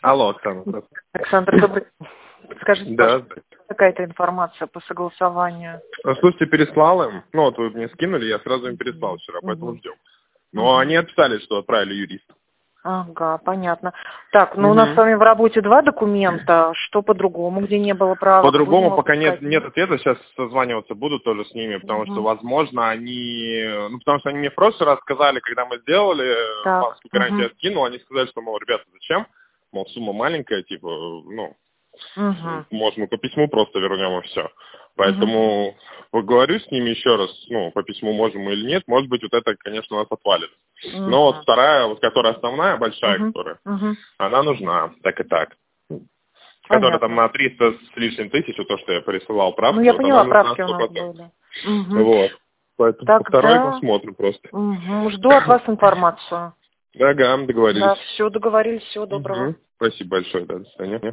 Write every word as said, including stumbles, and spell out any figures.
Алло, Оксана. здравствуйте. Александр, добрый. Скажите, Да. пожалуйста, какая-то информация по согласованию? А, Слушайте, переслал им. Ну, вот вы мне скинули, я сразу им переслал вчера, поэтому Мгм. ждем. Но Мгм. они отписали, что отправили юриста. Ага, понятно. Так, ну у Мгм. нас с вами в работе два документа. Что по-другому, где не было правок? По-другому Будем пока нет, выпускать? нет ответа, сейчас созваниваться буду тоже с ними, потому что, Мгм. возможно, они... Ну, потому что они мне в прошлый раз сказали, когда мы сделали, э, Так. банковскую гарантию Угу. я скинул, они сказали, что, мол, ребята, зачем? Мол, сумма маленькая, типа, ну, Угу. может, мы по письму просто вернем и все. Угу. Поэтому поговорю с ними еще раз, ну, по письму можем мы или нет, может быть, вот это, конечно, нас отвалит. Но вот вторая, вот которая основная, большая, Угу. которая, Угу. она нужна, так и так. Которая там Понятно. на триста с лишним тысяч, вот то, что я присылал Ну, правки, я вот она поняла, нужна правки у сто нас процентов. были. Угу. Вот. Поэтому по второй Тогда посмотрим просто. угу. Жду от вас информацию. Ага, договорились. Да, все, договорились, всего доброго. Мгм. Спасибо большое, да, до свидания.